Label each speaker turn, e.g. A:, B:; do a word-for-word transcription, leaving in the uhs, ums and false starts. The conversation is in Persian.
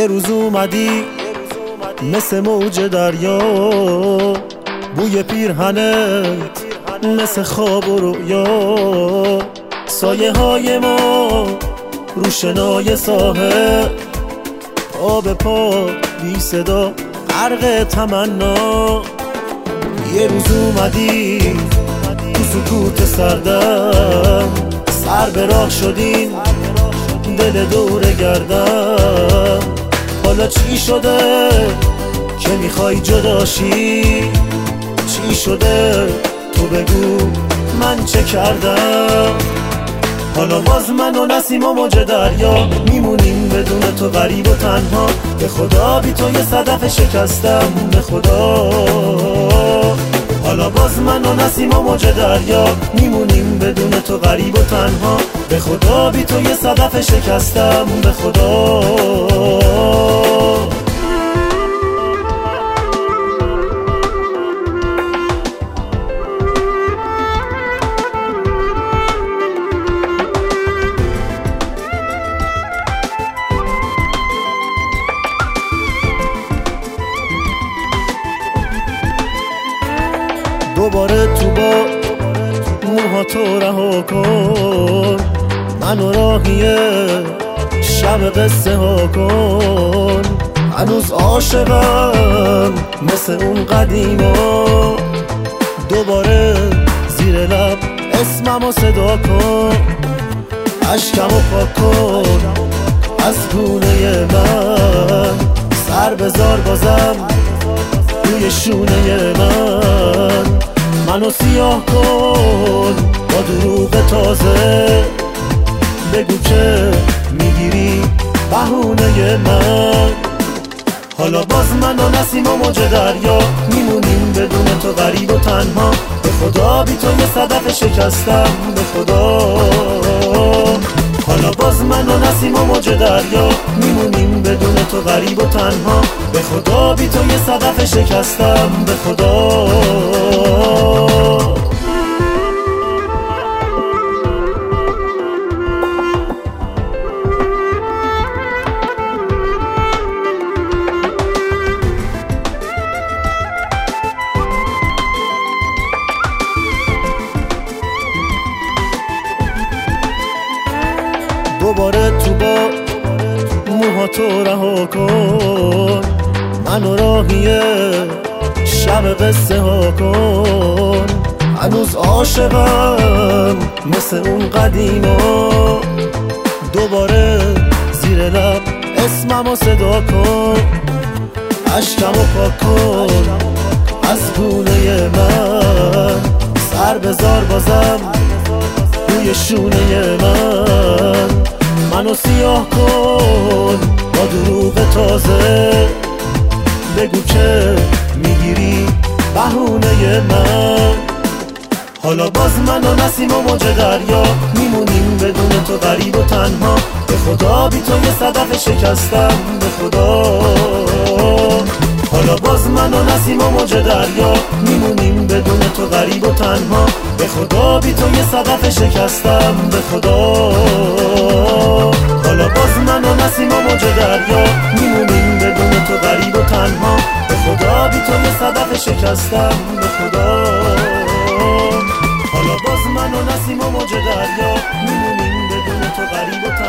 A: یه روز اومدی مثل موج دریا، بوی پیرهنت مثل خواب و رویا، سایه های ما رو شنای ساحل، آب پا بی صدا غرق تمنا. یه روز اومدی تو سکوت سردم، سر به راه شدین دل دور گردم. حالا چی شده که میخوای جداشی؟ چی شده تو بگو من چه کردم؟ حالا باز من و نسیم و موج دریا میمونیم بدون تو غریب و تنها. به خدا بی تو یه صدف شکستم، به خدا. حالا باز من و نسیم و موج دریا میمونیم بدون تو غریب و تنها. به خدا بی تو یه صدف شکستم، به خدا. دوباره تو با موها تو رها کن، منو راهی شب قصه ها کن. هنوز عاشقم مثل اون قدیما، دوباره زیر لب اسممو صدا کن. اشکمو پاک کن از گونه من، سر بذار بازم روی شونه من. منو سیاه کن با دروغ تازه، بگو که میگیری بهونه من. حالا باز من و نسیم و موج دریا میمونیم بدون تو غریب و تنها. به خدا بی تو یه صدف شکستم، به خدا. حالا باز من و نسیم و موج دریا میمونیم بدون تو غریب و تنها. به خدا بی تو یه صدف شکستم، به خدا. دوباره تو با موها تو رها کن، منو راهی شب قصه ها کن. هنوز عاشقم مثل اون قدیما، دوباره زیر لب اسممو صدا کن. اشکمو پاک کن از گونه من، سر بذار بازم روی شونه من. منو سیاه کن با دروغ تازه، بگو که میگیری بهونه من. حالا باز من و نسیم و موج دریا میمونیم بدون تو غریب و تنها. به خدا بی تو یه صدف شکستم، به خدا. حالا باز من و نسیم و موج دریا میمونیم بدون تو غریب و تنها. به خدا بی تو یه صدف شکستم، به خدا. حالا باز من و نسیم و موج دریا میمونیم بدون تو غریب و تنها. به خدا بی تو یه صدف شکستم، به خدا. حالا باز من و نسیم و موج دریا میمونیم بدون تو غریب و تنها.